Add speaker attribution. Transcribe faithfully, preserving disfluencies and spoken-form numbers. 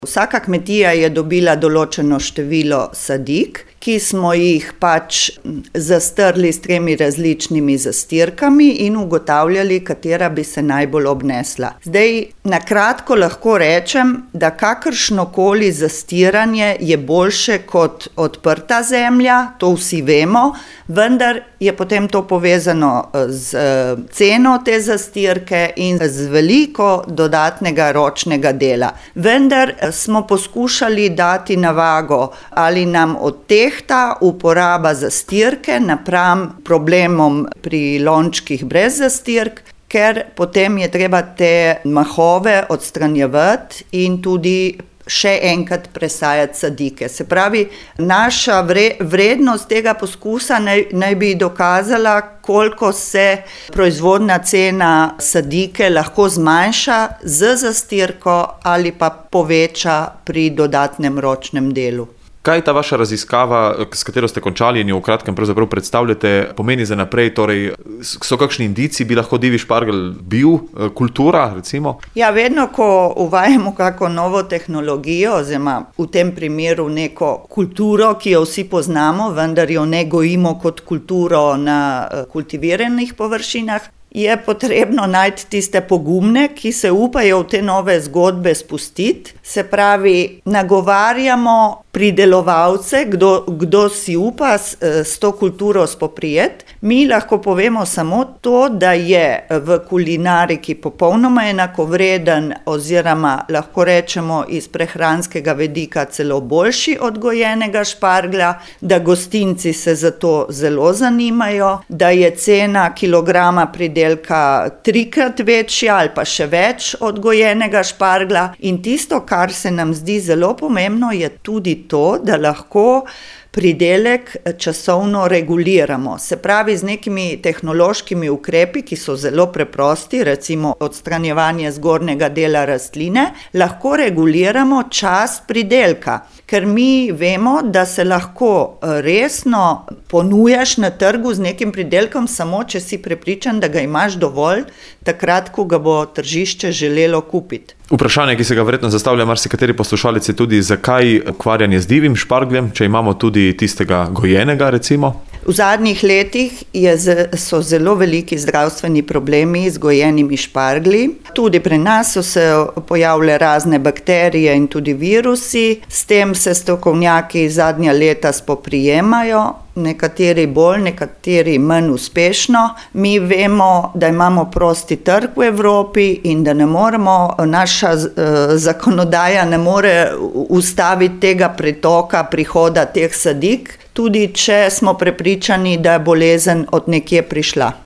Speaker 1: Vsaka kmetija je dobila določeno število sadik, ki smo jih pač zastrli s tremi različnimi zastirkami in ugotavljali, katera bi se najbolj obnesla. Zdaj, na kratko lahko rečem, da kakršnokoli zastiranje je boljše kot odprta zemlja, to vsi vemo, vendar je potem to povezano z ceno te zastirke in z veliko dodatnega ročnega dela. Vendar smo poskušali dati na vago, ali nam odtehta uporaba zastirke napram problemom pri lončkih brez zastirk, ker potem je treba te mahove odstranjevati in tudi še enkrat presajati sadike. Se pravi, naša vre, vrednost tega poskusa naj, naj bi dokazala, koliko se proizvodna cena sadike lahko zmanjša z zastirko ali pa poveča pri dodatnem ročnem delu.
Speaker 2: Kaj ta vaša raziskava, s katero ste končali in jo v kratkem pravzaprav predstavljate, pomeni za naprej? Torej, so kakšni indici, bi lahko divji špargelj bil kultura, recimo?
Speaker 1: Ja, vedno, ko uvajamo kako novo tehnologijo, oziroma v tem primeru neko kulturo, ki jo vsi poznamo, vendar jo ne gojimo kot kulturo na kultiviranih površinah, je potrebno najti tiste pogumne, ki se upajo v te nove zgodbe spustiti. Se pravi, nagovarjamo pridelovalce, kdo, kdo si upa s, s to kulturo spoprijeti. Mi lahko povemo samo to, da je v kulinariki popolnoma enakovreden oziroma lahko rečemo iz prehranskega vidika celo boljši od gojenega šparglja, da gostinci se za to zelo zanimajo, da je cena kilograma pridelka trikrat večja ali pa še več od gojenega šparglja. In tisto, kar se nam zdi zelo pomembno, je tudi to, da lahko pridelek časovno reguliramo. Se pravi, z nekimi tehnološkimi ukrepi, ki so zelo preprosti, recimo odstranjevanje zgornjega dela rastline, lahko reguliramo čas pridelka. Ker mi vemo, da se lahko resno ponujaš na trgu z nekim pridelkom, samo če si prepričan, da ga imaš dovolj, takrat, ko ga bo tržišče želelo kupiti.
Speaker 2: Vprašanje, ki se ga verjetno zastavlja marsikateri poslušalec, je tudi, zakaj ukvarjanje z divjim špargljem, če imamo tudi tistega gojenega, recimo?
Speaker 1: V zadnjih letih je, so zelo veliki zdravstveni problemi z gojenimi šparglji. Tudi pri nas so se pojavile razne bakterije in tudi virusi. S tem se strokovnjaki zadnja leta spoprijemajo. Nekateri bolj, nekateri manj uspešno. Mi vemo, da imamo prosti trg v Evropi in da ne moremo, naša eh, zakonodaja ne more ustaviti tega pretoka, prihoda teh sadik, tudi če smo prepričani, da je bolezen od nekje prišla.